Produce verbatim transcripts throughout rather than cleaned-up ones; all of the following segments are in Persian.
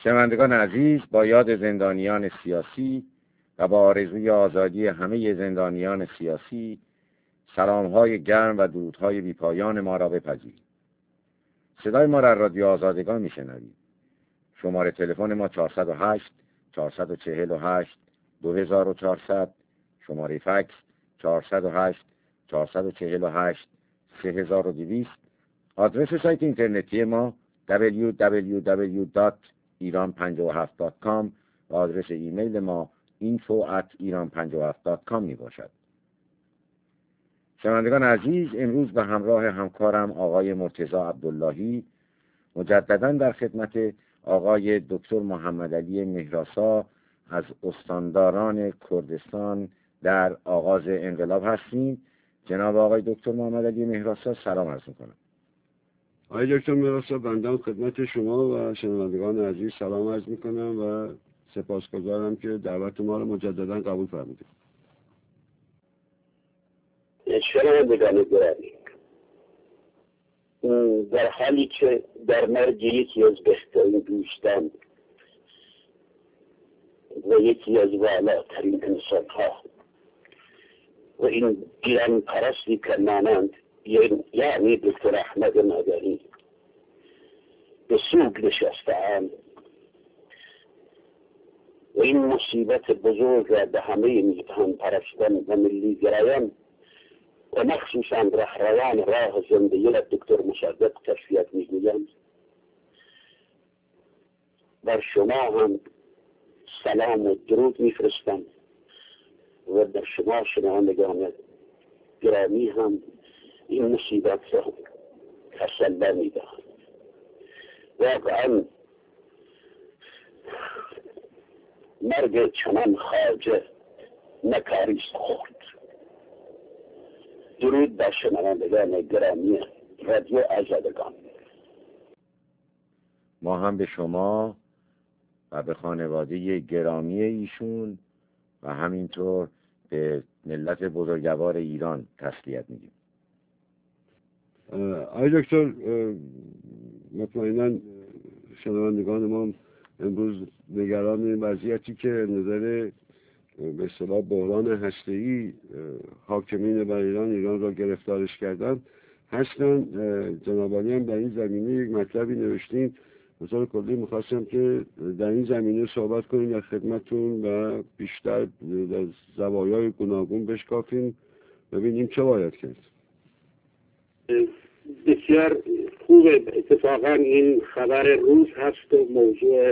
شنوندگان عزیز، با یاد زندانیان سیاسی و با آرزوی آزادی همه زندانیان سیاسی، سلام‌های گرم و درودهای بی‌پایان ما را بپذیرید. صدای ما را رادیو آزادگان می‌شنوید. شماره تلفن ما چهارصد و هشت چهارصد و چهل و هشت دو هزار و چهارصد، شماره فکس چهارصد و هشت چهارصد و چهل و هشت سه هزار و دویست، آدرس سایت اینترنتی ما دبلیو دبلیو دبلیو دات ایران پنجاه و هفت دات کام و آدرس ایمیل ما اینفو ات ایران پنجاه و هفت دات کام می باشد. شنوندگان عزیز، امروز به همراه همکارم آقای مرتضی عبداللهی مجددا در خدمت آقای دکتر محمد علی مهراسا از استانداران کردستان در آغاز انقلاب هستیم. جناب آقای دکتر محمد علی مهراسا، سلام عرض می‌کنم. آقای دکتر مهراسا، بنده خدمت شما و شنوندگان عزیز سلام عرض می‌کنم و سپاسگزارم که دعوت ما رو مجددا قبول فرمودید. شنوندگان گرامی، در حالی که در مرگ یکی از بهترین دوستان و یکی از والاترین انسان‌ها و این ایران پرستی که مانند یعنی دکتر احمد مدنی به سوگ نشسته‌اند و این مصیبت بزرگ را به همه میهن پرستان و ملی گرایان و مخصوصا رهروان راه زندگی دکتر مصدق تشفیت میگویند. بر شما هم سلام و درود میفرستم و در شما شنوندگان گرامی هم این مصیبت را تسلی میدهم. واقعا مرگ چنان خواجه نکاریست خورد. درود بر شنوندگان گرامی رادیو آزادگان. ما هم به شما و به خانواده گرامی ایشون و همینطور به ملت بزرگوار ایران تسلیت میگیم. آقای دکتر، مطمئنا شنوندگان ما امروز نگران این وضعیتی که نظر به اصطلاح بحران هسته‌ای حاکمین بر ایران ایران را گرفتارش کردن هستن. جناب عالی هم در این زمینه یک مطلبی نوشتین. بطور کلی می‌خواستم که در این زمینه صحبت کنیم در خدمتتون و بیشتر در زوایای گوناگون بشکافیم، ببینیم چه باید کرد. بسیار خوبه. اتفاقا این خبر روز هست و موضوع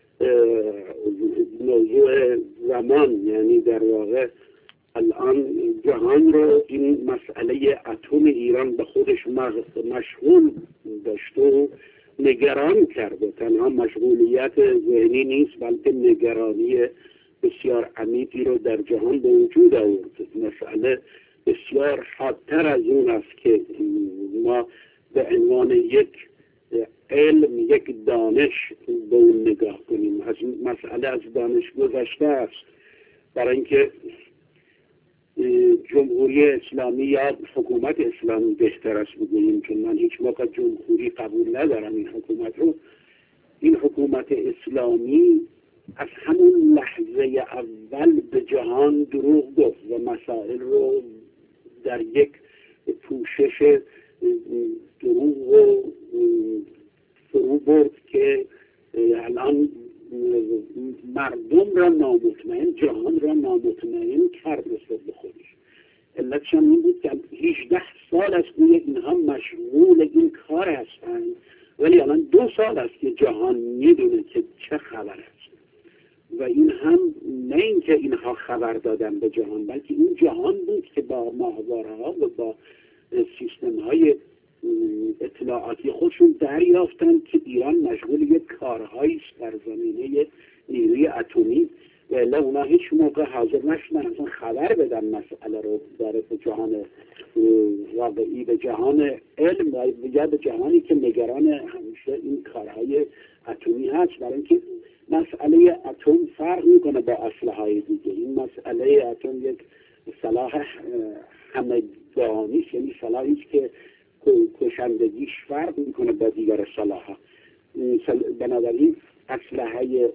موضوع زمان، یعنی در واقع الان جهان رو این مسئله اتم ایران به خودش مشغول داشت و نگران کرده. تنها مشغولیت ذهنی نیست بلکه نگرانی بسیار عمیقی رو در جهان به وجود آورد. مسئله بسیار حادتر از اون است که ما به عنوان یک علم، یک دانش به اون نگاه کنیم. از مسئله از دانش گذشته است، برای اینکه جمهوری اسلامی یا حکومت اسلامی بهتر است بگوییم، چون من هیچ موقع جمهوری قبول ندارم این حکومت رو. این حکومت اسلامی از همون لحظه اول به جهان دروغ گفت و مسائل رو در یک پوشش دروغ و فرو برد که الان مردم را نامطمئن، جهان را نامطمئن کرد نسبت به خودش. علتش هم این بود که هجده سال است که اینها مشغول این کار هستند، ولی الان دو سال است که جهان میدونه که چه خبر است و این هم نه اینکه اینها خبر دادن به جهان، بلکه این جهان بود که با ماهواره‌ها و با سیستم‌های اطلاعاتی خودشون دریافتن که ایران مشغول یک کارهایی است در زمینه نیروی اتمی و الا اونا هیچ موقع حاضر نشدن اصلا خبر بدن مسئله رو در جهان واقعی، به جهان علم و یا به جهانی که نگران همیشه این کارهای اتمی هست. برای اینکه مسئله اتم فرق میکنه با اسلحه‌های دیگه. این مسئله اتم یک سلاح همگانی است، یعنی سلاحی است که کشندگیش فرق میکنه با دیگر سلاح‌ها. بنابراین اسلحه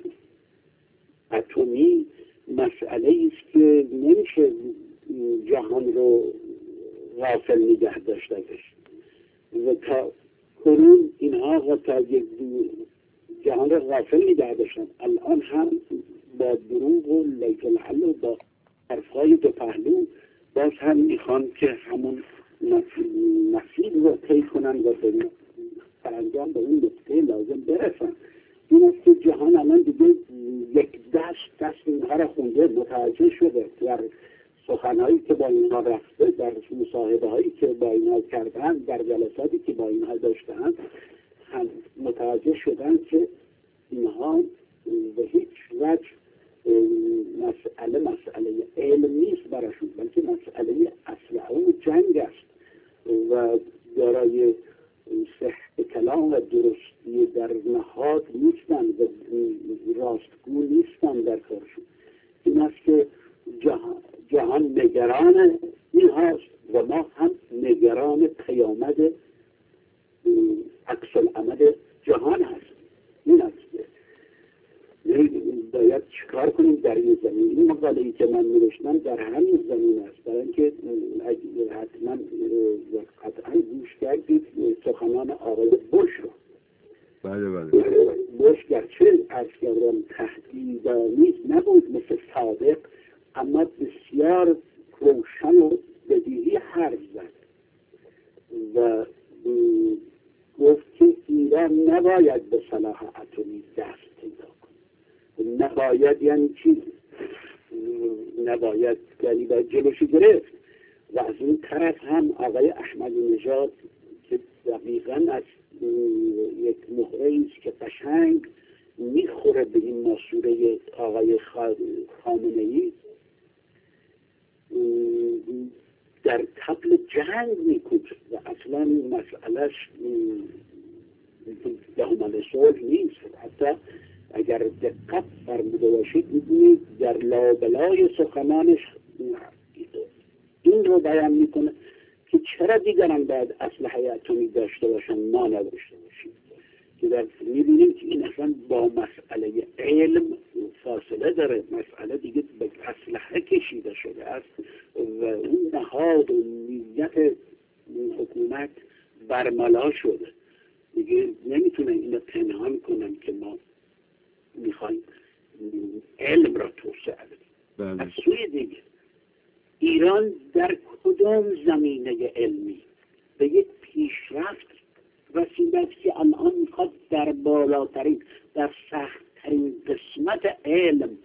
اتمی مسئله است که نمیشه جهان رو غافل نگه داشتش و تا کنون اینها تا یک جهان رو غافل نگه داشتن. الان هم با دروغ و لیک الحل و با حرفهای دو پهلو باز هم میخوان که همون مسیر رو طی کنن و به سرانجام به اون نقطه لازم برسن. این است که جهان الان دیگه یک دست دست اینها را خونده، متوجه شده، در سخنهایی که با اینها رفته، در مصاحبه هایی که با اینها کردن، در جلساتی که با اینها داشتن، هم متوجه شدن که اینها به هیچ وجه مسئله مسئله علم نیست براشون، بلکه مسئله اسلحه و جنگ است و دارای صحت کلام و درستی در نهاد نیستن و راستگو نیستن در کارشون. این است که جهان, جهان نگران این هست و ما هم نگران قیامت عکس العمل جهان هست. این است که باید چیکار کنیم در این زمین. این مقاله‌ای که من نوشتم در همین زمین است، برای اینکه حتما قطعا گوش کردید سخنان آقای بوش رو. بله بله. بوش گرچه از کردم تهدیدآمیز نبود مثل صادق، اما بسیار روشن و بدیهی حرف زد و گفت که ایران نباید به سلاح اتمی دست پیدا کنه. نباید یعنی چی؟ نباید یعنی باید جلوشو گرفت. و از این طرف هم آقای احمدی نژاد که دقیقاً از یک مهره است که قشنگ میخوره به این ماسوره آقای خامنه‌ای، در طبل جنگ میکوب و اصلا مسئلهش دهمان صلح نیست. حتی اگر دقت فرموده باشید میبینید در لابلای سخنانش این رو بیان میکنه که چرا دیگران باید اسلحه اتمی داشته باشن ما نداشته باشیم، که در میبینیم که این اصلا با مسئله علم فاصله داره. مسئله دیگه به اسلحه کشیده شده است و اون نهاد و نیت حکومت برملا شده، دیگه نمیتونه اینو پنهان کنن که ما میخوایم علم را توسعه بدیم. از سوی دیگه ایران در کدام زمینه علمی به یک پیشرفت رسیده که الان میخواد در بالاترین در سختترین قسمت علم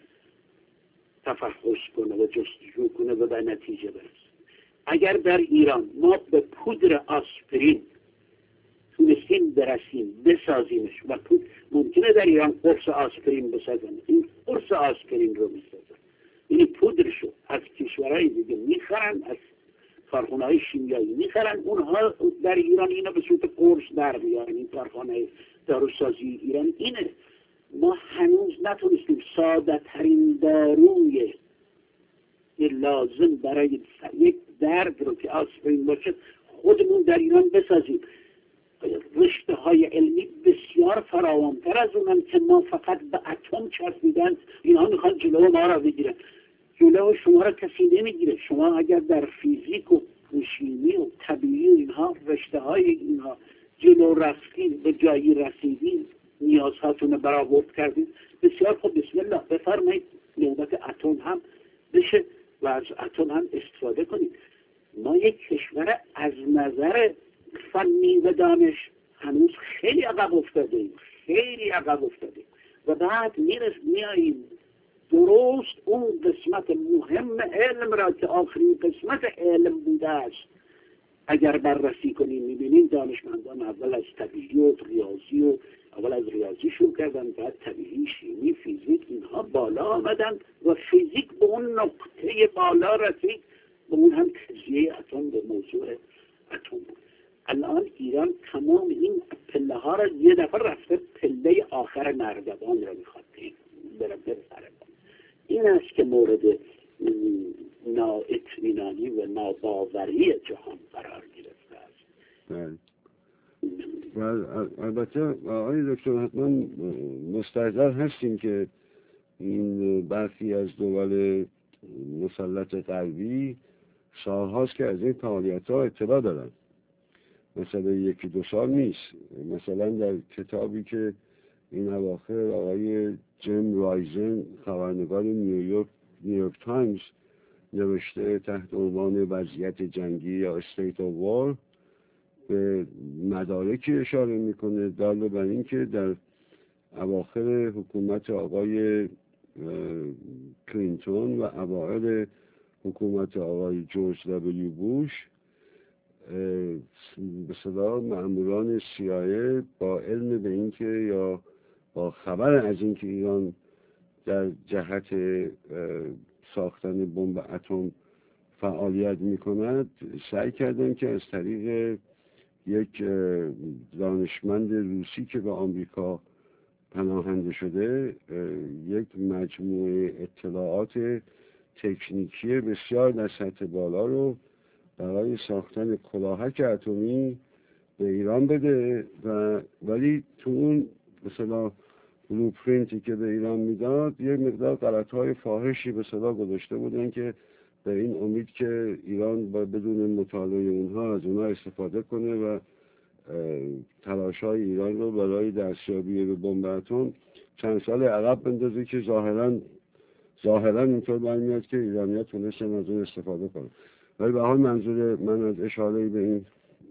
تفحص کنه و جستجو کنه و به نتیجه برسه. اگر در ایران ما به پودر آسپرین تونستیم برسیم بسازیمش و پودر ممکنه در ایران قرص آسپرین بسازن، این قرص آسپرین رو میسازن، این پودرشو از کشورهای دیگه میخرن، از کارخانه‌های شیمیایی میخرن، اونها در ایران اینو به صورت قرص در میارن. این کارخانه داروسازی ایران اینه. ما هنوز نتونستیم ساده ترین داروی لازم برای یک درد رو که آسپرین باشه خودمون در ایران بسازیم. رشته های علمی بسیار فراوان‌تر از اونم که ما فقط به اتم چسبیدن، اینها میخوان جلو ما را بگیرن. جلو شما را کسی نمیگیره. شما اگر در فیزیک و شیمی و طبیعی و اینها رشته های اینها جلو رفتید، به جایی رسیدید، نیازهاتون رو برآورد کردید، بسیار خوب، بسم الله بفرمایید نوبت اتم هم بشه و از اتم هم استفاده کنید. ما یک کشور از نظر فنی و دانش هنوز خیلی عقب افتادیم، خیلی عقب افتادیم و بعد میرس میاییم درست اون قسمت مهم علم را که آخرین قسمت علم بوده است اگر بررسی کنیم میبینیم دانشمندان اول از طبیعی و ریاضی و اول از ریاضی شروع کردن، بعد طبیعی، شیمی، فیزیک، اینها بالا آمدن و فیزیک به اون نقطه بالا رسید، به اون هم تجزیه اتم به موضوع اتم بود. الان ایران تمام این پله ها را یه دفعه رفته پله آخر نردبان را میخواد بره بره. این است که مورد نااطمینانی و ناباوری جهان قرار گرفته است. و البته آقای دکتر حتما مستحضر هستیم که این برخی از دول مسلط غربی سالهاست که از این فعالیت ها اطلاع دارن، مثلا یکی دو سال نیست. مثلا در کتابی که این اواخر آقای جیم رایزن خبرنگار نیویورک نیویورک تایمز نوشته تحت عنوان وضعیت جنگی یا State of War، به مدارکی اشاره میکنه دال بر این که در اواخر حکومت آقای کلینتون و اوایل حکومت آقای جورج دبلیو بوش به صدا مأموران سی آی ای با علم به اینکه یا با خبر از اینکه ایران در جهت ساختن بمب اتم فعالیت میکند، سعی کردن که از طریق یک دانشمند روسی که به آمریکا پناهنده شده یک مجموعه اطلاعات تکنیکی بسیار در سطح بالا رو برای ساختن کلاهک اتمی به ایران بده و ولی تو اون مثلا بلوپرینتی که به ایران میداد یک مقدار غلط‌های فاحشی به صدا گذاشته بودن که به این امید که ایران با بدون مطالعه اونها از اونها استفاده کنه و تلاش‌های ایران رو برای دستیابی به بمب اتم چند سال عقب بندازه که ظاهراً ظاهراً اینطور برمیاد که ایرانی‌ها تونستن از اون استفاده کنن. ولی به حال منظور من از اشاره به این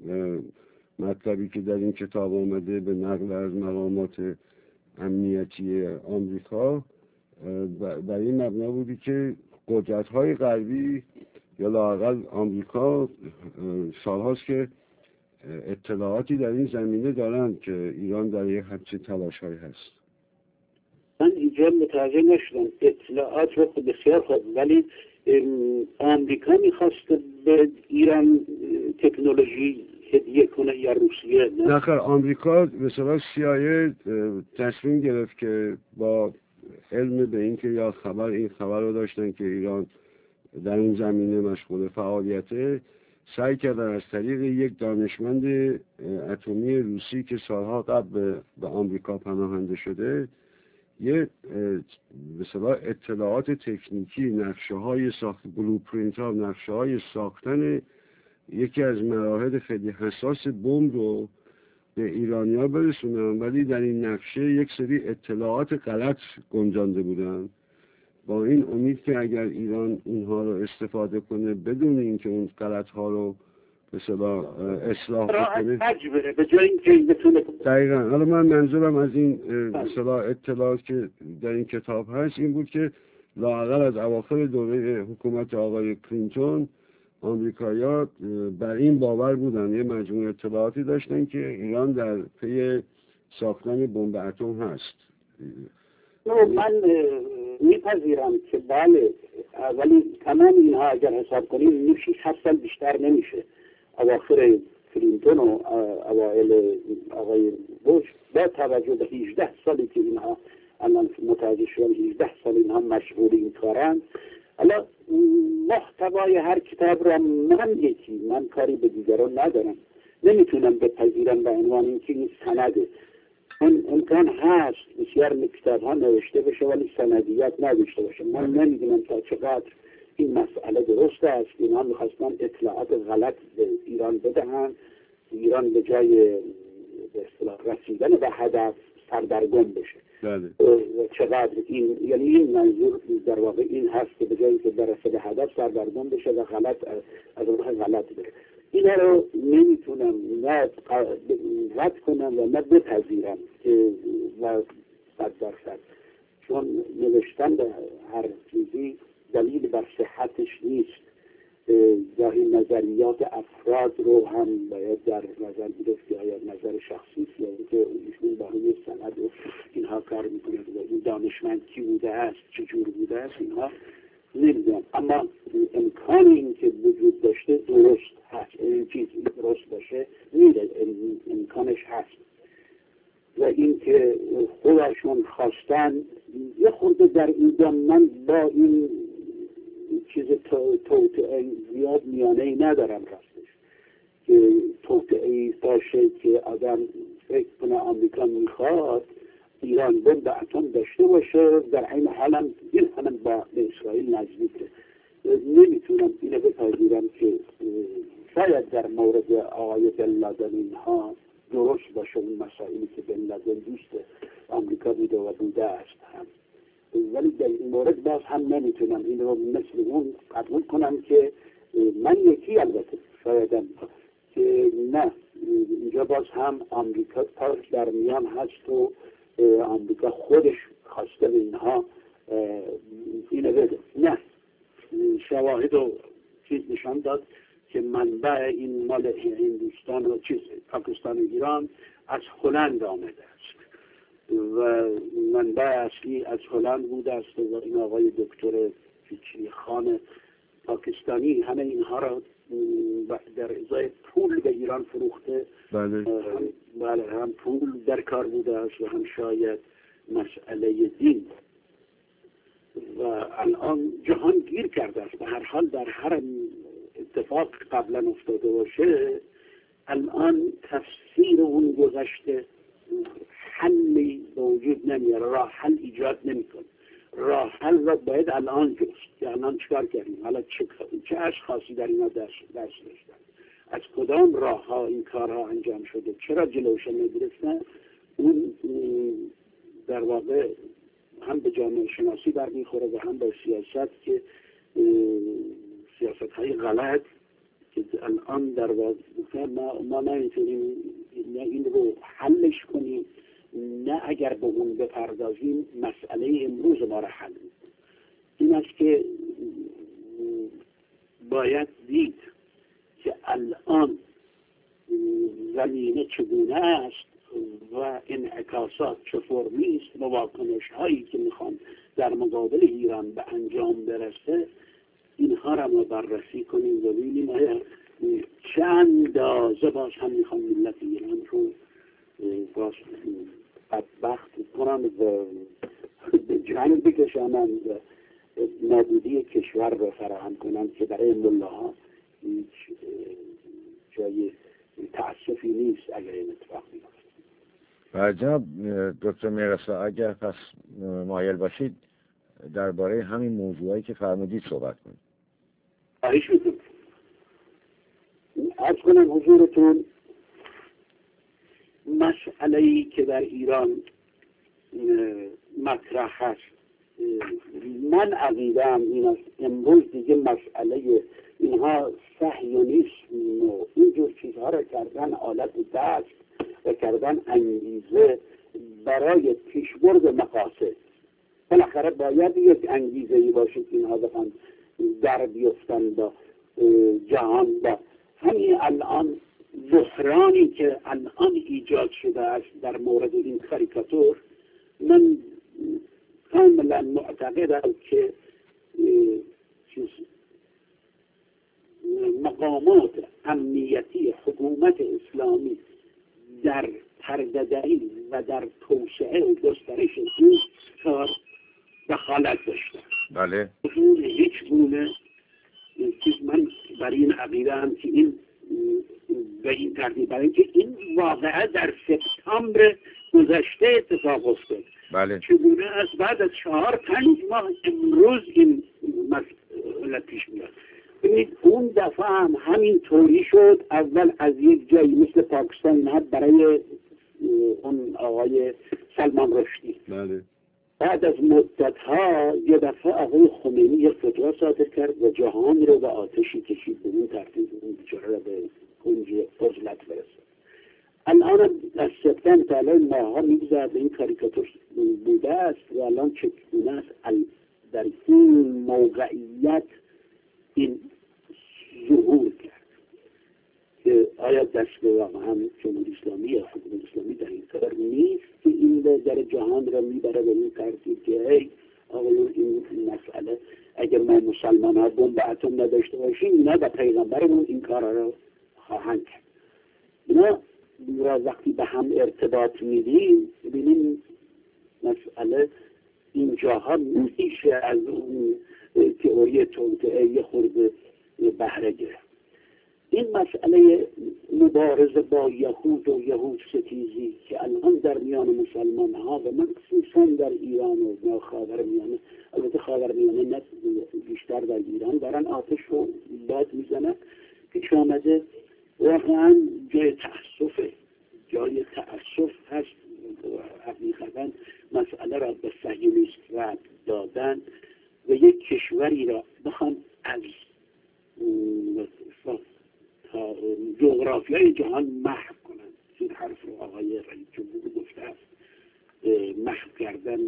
مطلبی که در این کتاب آمده به نقل از مقامات امنیتی آمریکا در این مبنا بودی که قدرت‌های غربی یا لااقل آمریکا سالهاست که اطلاعاتی در این زمینه دارند که ایران در یک همچین تلاش‌هایی هست. من اینجا متوجه نشدم اطلاعات رو بسیار خوب، ولی آمریکا میخواست به ایران تکنولوژی هدیه کنه یا روسیه؟ نه نخیر، آمریکا مثلا سی آی ای تصمیم گرفت که با علم به این که یا خبر این خبر رو داشتن که ایران در این زمینه مشغول فعالیته، سعی کردن از طریق یک دانشمند اتمی روسی که سالها قبل به آمریکا پناهنده شده یه مثلا اطلاعات تکنیکی، نقشه های ساخت بلوپرینت ها، نقشه های ساختن یکی از مراحل خیلی حساس بمب رو به ایرانی‌ها برسونن، ولی در این نقشه یک سری اطلاعات غلط گنجانده بودن با این امید که اگر ایران اونها رو استفاده کنه بدون اینکه اون غلط ها رو مثلا اصلاح کنه به جای اینکه بتونه. دقیقاً. حالا من منظورم از این مثلا اطلاعات که در این کتاب هست این بود که لااقل از اواخر دوره حکومت آقای کلینتون آمریکایی‌ها بر این باور بودن، یه مجموعه اطلاعاتی داشتن که ایران در پی ساختن بمب اتم هست. من میپذیرم که بله، ولی تمام اینها اگر حساب کنیم شش هفت سال بیشتر نمیشه. اواخر کلینتون و اوایل آقای بوش با توجه به هجده سالی که اینها الان متوجه شدن هجده سال اینها مشغول این کارن. حالا محتوای هر کتاب را من یکی من کاری به دیگران ندارم، نمیتونم بپذیرم به عنوان اینکه این سنده. اون امکان هست بسیار کتاب ها نوشته بشه ولی سندیت نداشته باشه. من نمیدونم تا چقدر این مسئله درست است. اینها میخواستن اطلاعات غلط به ایران بدهن، ایران به جای به اصطلاح رسیدن به هدف سردرگم بشه. بله. چقدر این یعنی این منظور در واقع این هست که به جایی که برسه به هدف سردرگم بشه و غلط از راه غلط بره. اینا رو نمیتونم نه رد کنم و نه بپذیرم که و صد درصد، چون نوشتن به هر چیزی دلیل بر صحتش نیست. گاهی نظریات افراد رو هم باید در نظر گرفت یا نظر شخصی یا اینکه ایشون با روی سند و اینها کار میکنه و این دانشمند کی بوده است چجور بوده است اینها نمیدونم، اما امکان این که وجود داشته درست هست. این چیز درست باشه میره، امکانش هست و این که خودشون خواستن یه خورده در اینجا من با این چیز توتعه زیاد میانه ای ندارم راستش توطئه‌ای باشه که آدم فکر کنه آمریکا میخواد ایران بمب اتم داشته باشه، در عین حال هم این هم با اسرائیل نزدیکه. نمیتونم اینو بپذیرم که شاید در مورد آقای بن لادن اینها درست باشه اون مسائلی که بن لادن دوست آمریکا بوده و بوده است هم، ولی در این مورد باز هم نمیتونم این رو مثل اون قبول کنم که من یکی البته شایدم که نه، اینجا باز هم آمریکا پاک در میان هست و آمریکا خودش خواسته اینها اینو بده. نه، شواهد و چیز نشان داد که منبع این مال هندوستان و چیز پاکستان و ایران از هلند آمده است و منبع اصلی از هلند بوده است و این آقای دکتر فیچی خان پاکستانی همه اینها را در ازای پول به ایران فروخته. بله. هم, بله هم پول در کار بوده است و هم شاید مسئله دین و الان جهان گیر کرده است. به هر حال در هر اتفاق قبلا افتاده باشه الان تفسیر اون گذشته حلی به وجود نمیاره، راه حل ایجاد نمیکنه. راه حل را باید الان جست که الان چکار کردیم، حالا چه چه اشخاصی در اینا دست داشتن، از کدام راه ها این کارها انجام شده، چرا جلوش نگرفتن، اون در واقع هم به جامعه شناسی برمیخوره و هم به سیاست که سیاست های غلط که الان در واقع ما, ما نمیتونیم نه این رو حلش کنیم نه اگر به اون بپردازیم مسئله امروز ما را حل می‌کنه. این است که باید دید که الان زمینه چگونه است و انعکاسات چه فرمی است، مواکنش هایی که میخوان در مقابل ایران به انجام برسه، اینها را ما بررسی کنیم و ببینیم آیا چه اندازه باز هم میخوان ملت ایران رو باز بدبخت کنند و به جنگ بکشانند و نابودی کشور را فراهم کنند که برای ملاها هیچ جای تأسفی نیست اگر این اتفاق بیفته. و جناب دکتر میرسا اگر پس مایل باشید درباره همین موضوعی که فرمودید صحبت کنید. خواهش می‌کنم. عرض کنم حضورتون مسئله‌ای که در ایران مطرح هست، من عقیده‌ام این است امروز دیگه مسئله اینها صهیونیسم و اینجور چیزها را کردن آلت دست و کردن انگیزه برای پیشبرد مقاصد. بالاخره باید یک انگیزه‌ای باشه که اینها بخوان در بیفتن با جهان. با همین الان بحرانی که الان ایجاد شده است در مورد این کاریکاتور، من کاملا معتقدم که مقامات امنیتی حکومت اسلامی در پرده‌دری و در توسعه و گسترش این کار دخالت داشته. بله. هیچ گونه چیز من برای این عقیده هم که این به این ترتیب، برای اینکه این واقعه در سپتامبر گذشته اتفاق افتاد. بله. چگونه از بعد از چهار پنج ماه امروز این مسئله پیش میاد. ببینید اون دفعه هم همین طوری شد. اول از یک جایی مثل پاکستان اینها برای اون آقای سلمان رشدی، بله. بعد از مدت ها یه دفعه آقای خمینی یک فتوا صادر کرد و جهان رو به آتشی کشید، به اون ترتیب اون بیچاره رو به کنج عزلت برسد. الان از سپتامبر تا الان ماها میگذرد این کاریکاتور بوده است و الان چگونه است در این موقعیت این ظهور کرد که آیا دست به واقعا جمهوری اسلامی یا حکومت اسلامی در این کار نیست که این در جهان را میبره به این ترتیب که ای آقایون این مسئله اگر ما مسلمان ها بمب اتم نداشته باشیم اینا با پیغمبرمون این کار را خواهند کرد. اینا را وقتی به هم ارتباط میدیم ببینیم مسئله اینجاها میشه از اون تئوری توطئه یه خورده بهره گرفت. این مسئله مبارزه با یهود و یهود ستیزی که الان در میان مسلمان ها و مخصوصا در ایران و خاورمیانه، البته خاورمیانه نه بیشتر در ایران دارن آتش رو باد میزنن، پیش آمده. واقعا جای تأسفه، جای تأسف هست. حقیقتا مسئله را به صهیونیست رد دادن و یک کشوری را بخوان از جغرافیای جهان محو کنند. این حرف رو آقای رئیس جمهور گفته است، محو کردن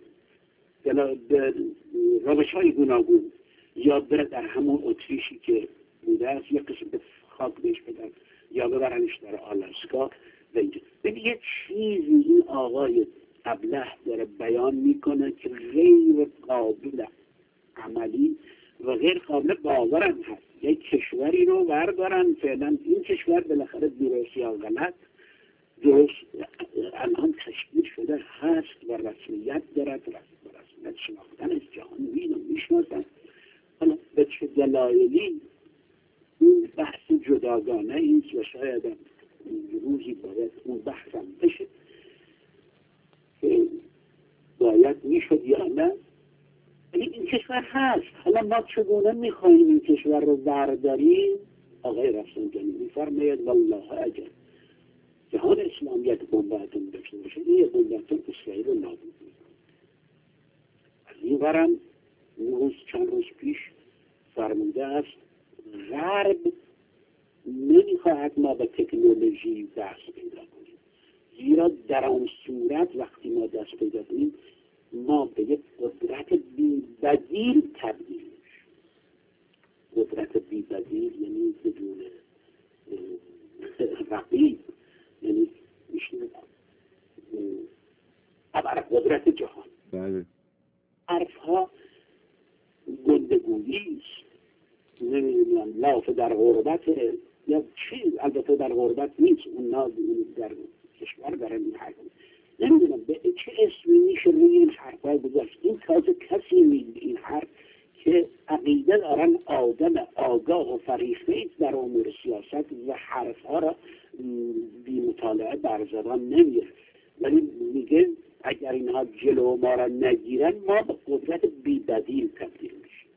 به روش های گوناگون، یا بره در همون اتریشی که بوده است یک قسم خاک بهش بدن، یا ببرنش در آلاسکا. و اینجا ببین یه چیزی این آقای ابله داره بیان میکنه که غیر قابل عملی و غیر قابل باورم هست. یک کشوری رو بردارن، فعلا این کشور بالاخره درست یا غلط درست الان تشکیل شده هست و رسمیت دارد و رسمیت شناختن از جهان بین و میشناسن. حالا به چه دلایلی این بحث جداگانه ایست و شاید روزی باید اون بحثم بشه که باید میشد یا نه. این کشور هست، حالا ما چگونه میخواییم این کشور رو برداریم؟ آقای رفسنجانی میفرماید والله اجر جهان اسلام یک بمب اتمی داشته باشه، این یک بمب اتم اسرائیل رو نابود میکنه. از این ورم روز چند روز پیش فرموده است غرب نمیخواهد ما به تکنولوژی دست پیدا کنیم، زیرا در آن صورت وقتی ما دست پیدا کنیم ما به یک قدرت بی‌بدیل تبدیل میشیم. قدرت بی‌بدیل یعنی بدون رقیب، یعنی میشه ابر قدرت جهان. بله. حرفها گندگویی است، نمیدونم لاف در غربت یا چیز، البته در غربت نیست، اونا در کشور دارن این حرف، نمیدونم به چه اسمی میشه روی این حرفای گذاشت. این تازه کسی میگه این حرف که عقیده دارن آدم آگاه و فریخته ایست در امور سیاست و حرفها را بی مطالعه بر زبان نمیره، ولی میگه اگر اینها جلو ما را نگیرن ما به قدرت بی‌بدیل تبدیل میشیم.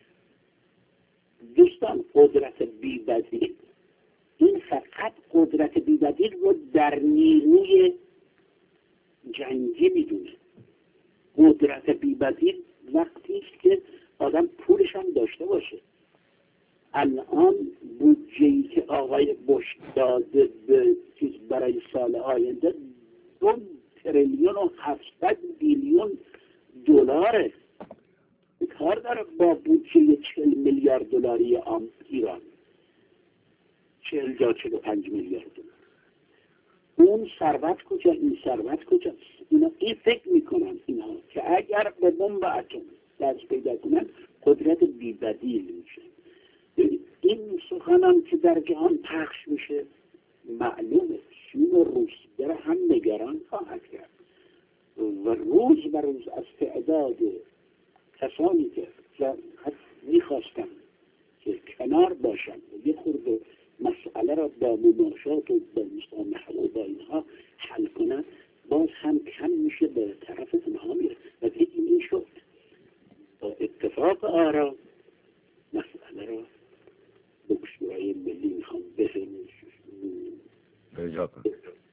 دوستان قدرت بی‌بدیل، این فقط قدرت بی‌بدیل رو در نیروی جنگی میدونه. قدرت بی‌بدیل وقتی است که آدم پولش هم داشته باشه. الان بودجه‌ای که آقای بوش داده به چیز برای سال آینده دو تریلیون و هفتصد بیلیون دلاره. کار داره با بودجه چهل میلیارد دلاری ایران، چهل یا چهل و پنج میلیارد دلار. اون ثروت کجا، این ثروت کجاست؟ اینا این فکر میکنن اینا که اگر به بمب اتم دست پیدا کنن قدرت بی‌بدیل میشه. این سخنم که در جهان پخش میشه معلومه چین و روسیه را هم نگران خواهد کرد و روز بر روز از تعداد کسانی که میخواستن که کنار باشن و یه خورده مسئله را با مماشات و با مسامحه و با اینها حل کنن باز هم کم میشه، به طرف اونها میره و دیگه این شد با اتفاق آرا مسئله را به شورای ملی میخوام بفهمش ارجاع کن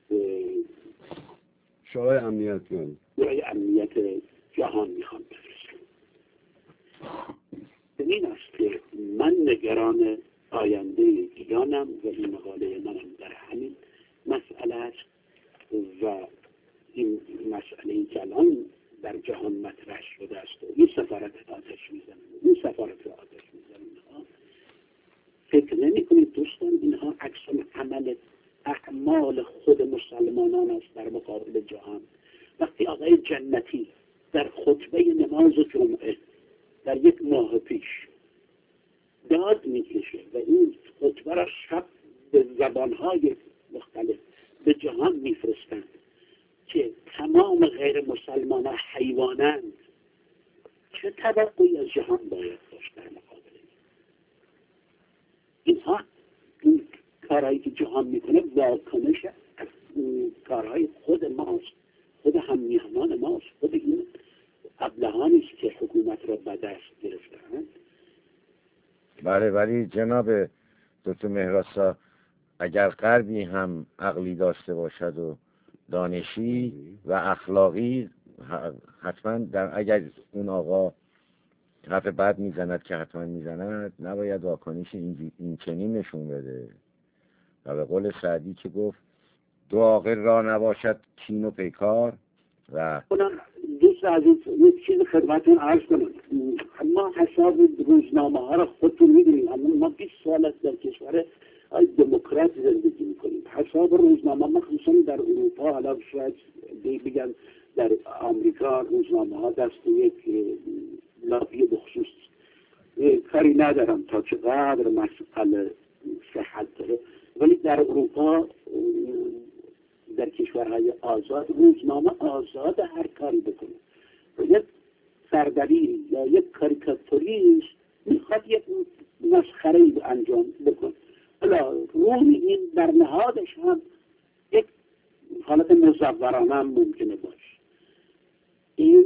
شورای امنیت من شورای امنیت جهان میخوام بفرستم. این است که من نگران آینده ایرانم و این مقاله منم در همین مسئله است و این مسئله ای که الان در جهان مطرح شده است و این سفارت آتش میزنن این سفارت آتش میزنن فکر نمی کنید دوستان اینها عکس عمل اعمال خود مسلمانان است در مقابل جهان. وقتی آقای جنتی در خطبه نماز جمعه در یک ماه پیش داد میکشه و این خطبه را شب به زبانهای مختلف به جهان میفرستند که تمام غیر مسلمان ها حیوانند، چه توقعی از جهان باید داشت در مقابل اینها؟ این کارهایی که جهان میکنه واکنش از کارهای خود ماست، خود هممیهنان ماست، خود این ابلهانی است که حکومت را به دست گرفتند. بله، ولی جناب دکتر مهراسا اگر غربی هم عقلی داشته باشد و دانشی و اخلاقی، حتما در اگر اون آقا حرف بد میزند که حتما میزند، نباید واکنش این, این چنین نشون بده. و به قول سعدی که گفت دو عاقل را نباشد کین و پیکار. و دوست عزیز یک چیز خدمتتون عرض کنم، ما حساب روزنامه ها را خودتون میدونیم، اما ما بیست سال است در کشور دموکرات زندگی میکنیم. حساب روزنامه ما خصوصا در اروپا، حالا شاید بگن در آمریکا روزنامه ها دست یک لابی بخصوص کاری ندارم تا چقدر مسئله صحت داره، ولی در اروپا در کشورهای آزاد روزنامه آزاد هر کاری بکنه. یک سردبیری یا یک کاریکاتوریست میخواد یک مسخره‌ای انجام بکنه، حالا روی این در نهادش هم یک حالت مزورانه هم ممکنه باشه. این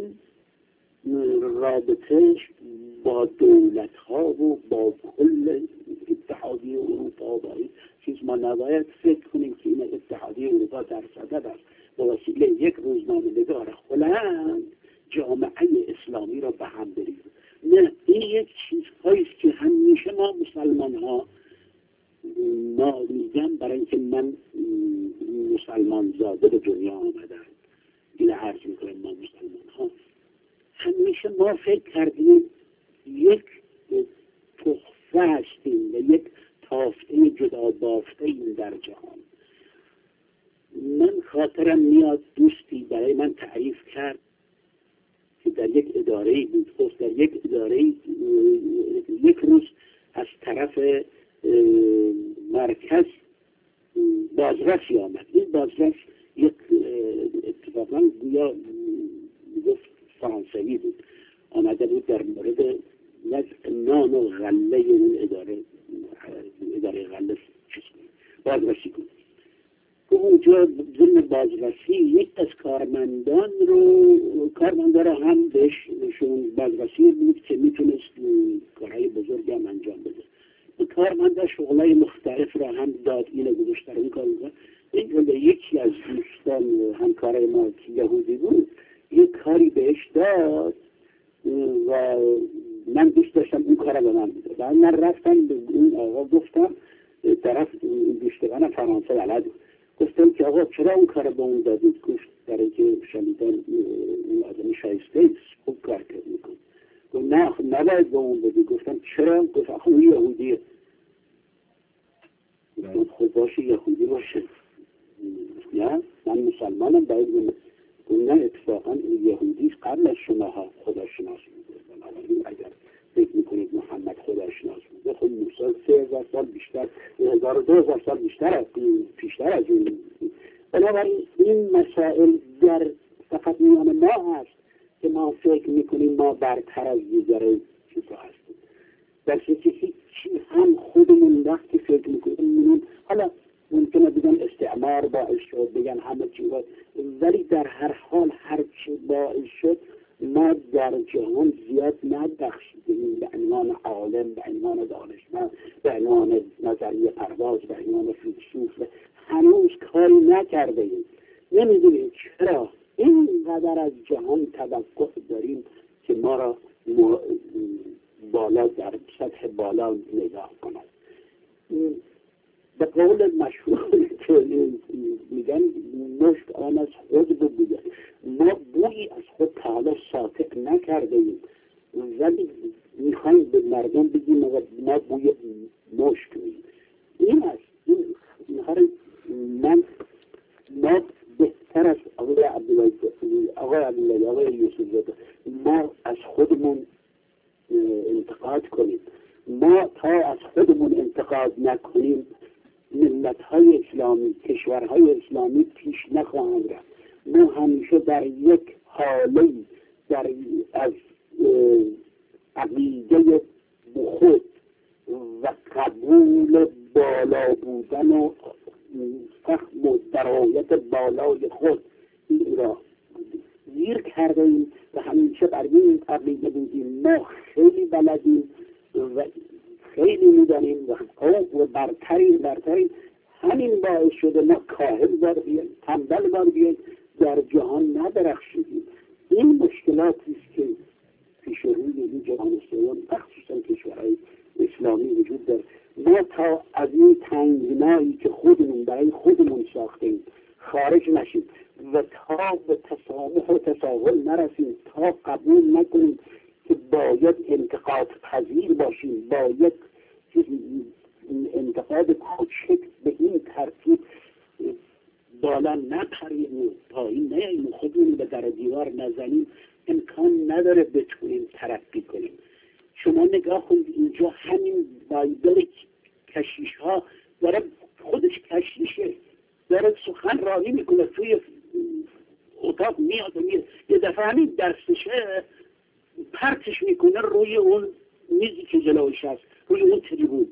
رابطهش با دولت ها و با کل اتحادیه اروپا با این چیز ما نباید فکر کنیم که این اتحادیه اروپا در صدد است با وسیله یک روزنامه نگار خلند جامعه اسلامی را به هم بریزه. نه، این یک چیزهاییست که همیشه ما مسلمان ها، ما میگم برای اینکه من مسلمان زاده به دنیا آمدم، این عرض میکنم، ما مسلمان ها همیشه ما فکر کردیم یک تحفه هستیم و یک تافته جدا بافته این در جهان. من خاطرم میاد دوستی برای من تعریف کرد که در یک اداره بود، خود در یک اداره یک روز از طرف مرکز بازرسی آمد. این بازرس یک اتفاقا گویا گفت فرانسوی بود، آمده بود در مورد نان و غله اون اداره اداره غله چیز کنید، بازرسی کنید. که اونجا ضمن بازرسی یک از کارمندان رو کارمندان رو هم بهشون بازرسی بود که میتونست کارهای بزرگی هم انجام بده. کارمنده شغلای مختلف را هم داد، اینو گذاشت در این کار میکنه. این یکی از دوستان همکارای ما که یهودی بود یک کاری بهش داد و من دوست داشتم اون کار به من بده. و من رفتم به اون آقا گفتم، طرف دوستگان فرانسه بلد بود، گفتم که آقا چرا اون کار به اون دادید؟ گفت برای که شنیدن اون آدم شایسته ایست، خوب کار کرد میکن. گفت نه نباید به اون بدی. گفتم چرا؟ گفت آخه اون یهودیه. گفتم خب باشه یهودی باشه، نه من مسلمانم باید بگم. گفت نه اتفاقا این یهودیست قبل از شماها خداشناس بوده. بنابراین اگر فکر میکنید محمد خداشناس بوده، خب موسی سه هزار سال بیشتر، هزار و دو هزار سال بیشتر از پیشتر از این. بنابراین این مسائل در فقط میان ما هست که ما فکر میکنیم ما برتر از دیگر چیزها هستیم. در چیزی هم خودمون وقتی فکر میکنیم، حالا ممکنه بگن استعمار باعث شد، بگن همه چیز، ولی در هر حال هر چی باعث شد ما در جهان زیاد نبخشیدیم به عنوان عالم، به عنوان دانشمند، به عنوان نظریه پرداز، به عنوان فیلسوف هنوز کاری نکرده ایم. نمیدونیم چرا اینقدر از جهان توقع داریم که ما را بالا در سطح بالا نگاه کند. به قول مشهور که میگن مشک آن از خود بگوید، ما بویی از خود تا حالا ساطع نکرده ایم، ولی میخوایم به مردم بگیم ما بوی مشک میگیم. این است این من ما بهتر از آقای عبدالله آقای عبدالله آقای یوسف زاده ما از خودمون انتقاد کنیم. ما تا از خودمون انتقاد نکنیم ملت‌های اسلامی، کشورهای اسلامی پیش نخواهند رفت. ما همیشه در یک حاله در از عقیده خود و قبول بالا بودن و فهم و درایت بالای خود این را زیر کرده ایم و همیشه بر این عقیده بودیم ما خیلی بلدیم و خیلی میدانیم و خوب و برترین برترین. همین باعث شده ما کاهل بار بیاییم، تنبل بار بیاییم، در جهان ندرخشیدیم. این مشکلاتی است که پیش روی این جهان سوم مخصوصا کشورهای اسلامی وجود داره. ما تا از این تنگنایی که خودمون برای خودمون ساختیم خارج نشیم و تا به تسامح و تساهل نرسیم، تا قبول نکنیم که باید انتقاد پذیر باشیم، باید انتقاد کوچک به این ترتیب بالا نپریم و پایین نیاییم و خودمون به در دیوار نزنیم، امکان نداره بتونیم ترقی کنیم. شما نگاه کنید اینجا همین بایبل کشیش ها داره خودش کشیشه، داره سخن راوی میکنه، توی اتاق میاد و میاد، یه دفعه همین درسشه پرتش میکنه روی اون میزی که جلوش هست، روی اون تریبون.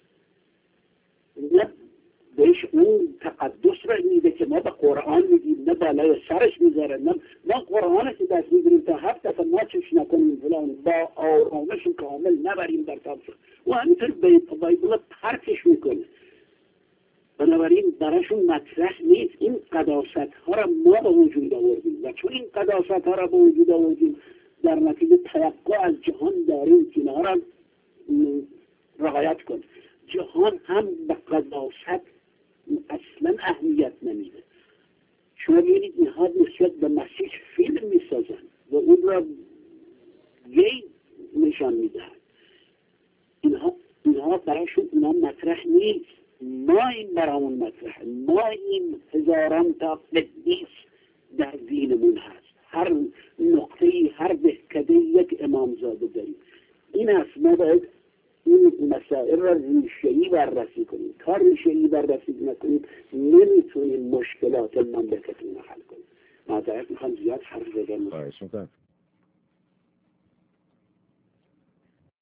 نه بهش اون تقدس را میده که ما به قرآن میگیم، نه بالای سرش میذاره، نه ما قرآن که دست میگیریم تا هفت دفعه ما چش نکنیم فلان، با آرامش کامل نبریم در تابش و همینطور بایبل پرتش میکنه. بنابراین براشون مطرح نیست. این قداست ها را ما به وجود آوردیم و چون این قداست ها را به وجود آوردیم در نتیجه توقع از جهان داریم که اینها را رعایت کن. جهان هم به قداست اصلا اهمیت نمیده. شما ببینید اینها نسبت به مسیح فیلم میسازن و اون را گی نشان میدهن. اینها اینها براشون اینها مطرح نیست. ما این برامون مطرحه. ما این هزاران تا قدیس در دینمون هست. هر نقطه‌ای، هر دهکده یک امامزاده داریم. این است ما باید این مسائل را ریشه‌ای بررسی کنیم. کار ریشه‌ای بررسی نکنیم نمیتونیم مشکلات مملکتمون رو حل کنیم. معذرت میخوام زیاد حرف بزنم. خواهش میکنم.